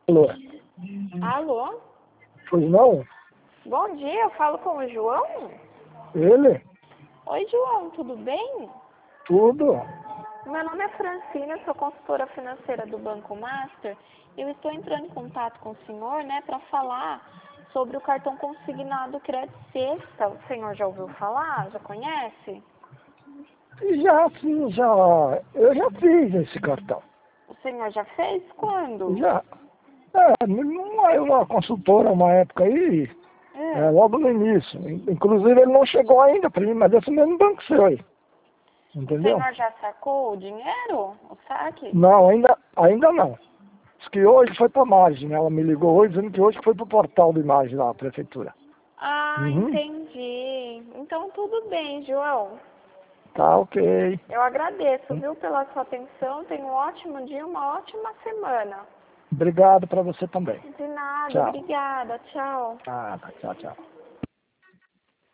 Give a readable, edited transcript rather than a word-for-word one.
Alô? Alô? Pois não? Bom dia, eu falo com o João? Ele? Oi, João, tudo bem? Tudo? Meu nome é Francina, sou consultora financeira do Banco Master. Eu estou entrando em contato com o senhor, para falar sobre o cartão consignado Crédito Sexta. O senhor já ouviu falar? Já conhece? Já, sim, já. Eu já fiz esse cartão. O senhor já fez? Quando? Já. Uma consultora, uma época aí, É. logo no início. Inclusive ele não chegou ainda para mim, mas esse mesmo banco seu aí. O Entendeu? senhor já sacou o dinheiro? O saque? Não, ainda não. Diz que hoje foi para a margem, né? Ela me ligou hoje dizendo que hoje foi para o portal de imagem lá, a prefeitura. Ah, Uhum. entendi. Então tudo bem, João. Tá, ok. Eu agradeço, viu, pela sua atenção. Tenha um ótimo dia, uma ótima semana. Obrigado para você também. De nada, Tchau. obrigada. Tchau. Ah, tchau, tchau.